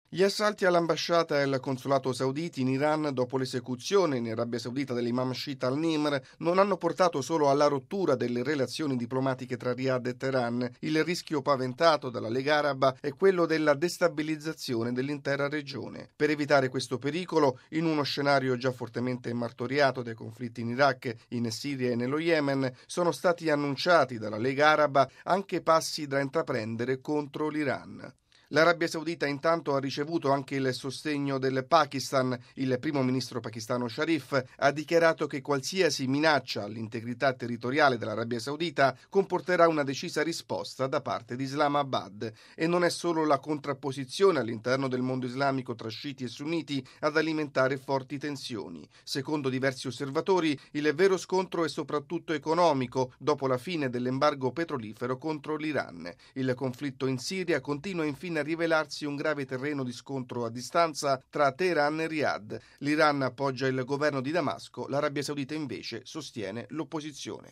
Gli assalti all'ambasciata e al consolato sauditi in Iran dopo l'esecuzione in Arabia Saudita dell'imam sciita al-Nimr non hanno portato solo alla rottura delle relazioni diplomatiche tra Riyadh e Teheran. Il rischio paventato dalla Lega Araba è quello della destabilizzazione dell'intera regione. Per evitare questo pericolo, in uno scenario già fortemente martoriato dai conflitti in Iraq, in Siria e nello Yemen, sono stati annunciati dalla Lega Araba anche passi da intraprendere contro l'Iran. L'Arabia Saudita intanto ha ricevuto anche il sostegno del Pakistan. Il primo ministro pakistano Sharif ha dichiarato che qualsiasi minaccia all'integrità territoriale dell'Arabia Saudita comporterà una decisa risposta da parte di Islamabad. E non è solo la contrapposizione all'interno del mondo islamico tra sciiti e sunniti ad alimentare forti tensioni. Secondo diversi osservatori, il vero scontro è soprattutto economico, dopo la fine dell'embargo petrolifero contro l'Iran. Il conflitto in Siria continua infine a rivelarsi un grave terreno di scontro a distanza tra Teheran e Riyadh. L'Iran appoggia il governo di Damasco, l'Arabia Saudita invece sostiene l'opposizione.